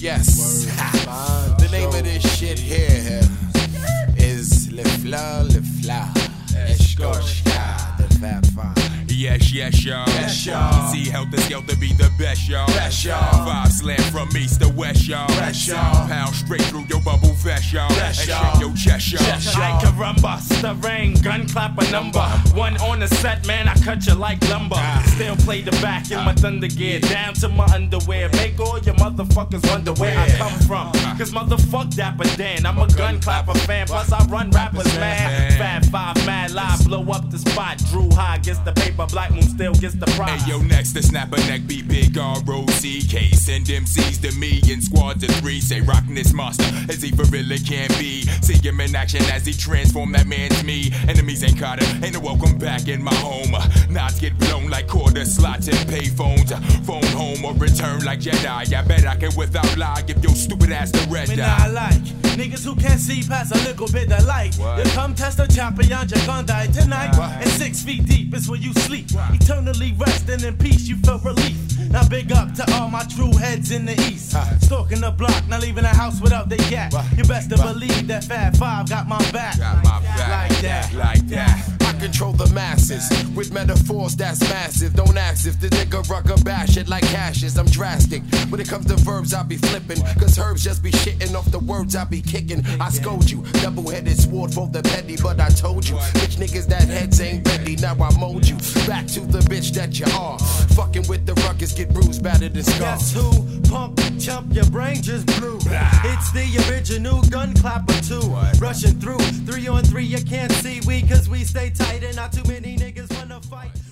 Yes. The name of this shit here is Le Fleur, Escorchka, the Fab Five. Yes, y'all. Yes, y'all. See Helter Skelter be the best, y'all. Best, y'all. 5 slam from east to west, y'all. Best, y'all. Pound straight through your bubble vest, y'all. Best, And y'all. shake your chest, y'all. Yes, y'all. I caramba, stirring, gun clap a number. One on the set, man, I cut you like lumber. Still play the back in my thunder gear, down to my underwear. Make all your motherfuckers wonder where I come from. Cause motherfuck Dapper Dan, I'm a gun clapper fan. Plus I run rappers, man. Fat Five, mad live, blow up the spot. Drew High gets the paper, Black Moon still gets the prize. Hey, yo, next to snap a neck, be big R-O-C-K. Send MCs to me in squads of 3. Say, rockin' this monster as he for really can be. See him in action as he transform that man's me. Enemies ain't caught him, ain't no welcome back in my home. Knots get blown like quarter slots and pay phones. Phone home or return like Jedi. I bet I can without lie give your stupid ass the red Me dye. not like niggas who can't see past a little bit of light. What? You come test a champion, you're gonna die tonight. What? And 6 feet deep is where you sleep. Eternally resting in peace, you feel relief. Now big up to all my true heads in the east. Stalking the block, not leaving the house without the yak. You best to believe that Fat Five got my back. Got my back. Like that. Like that. I control the masses with metaphors that's massive. Don't ask if the nigga rucker bash it like ashes. I'm drastic. When it comes to verbs, I be flipping. Cause herbs just be shitting off the words I be kicking. I scold you. Double-headed sword for the petty, but I told you. Bitch niggas that heads ain't ready. Now I mold you. Back to the bitch that you are. Fucking with the ruckus, get bruised, battered and scarred. Guess who? Pump, chump, your brain just blew. It's the original gun clapper too. Rushing through 3 on 3, you can't see we cause we stay tight and not too many niggas wanna fight.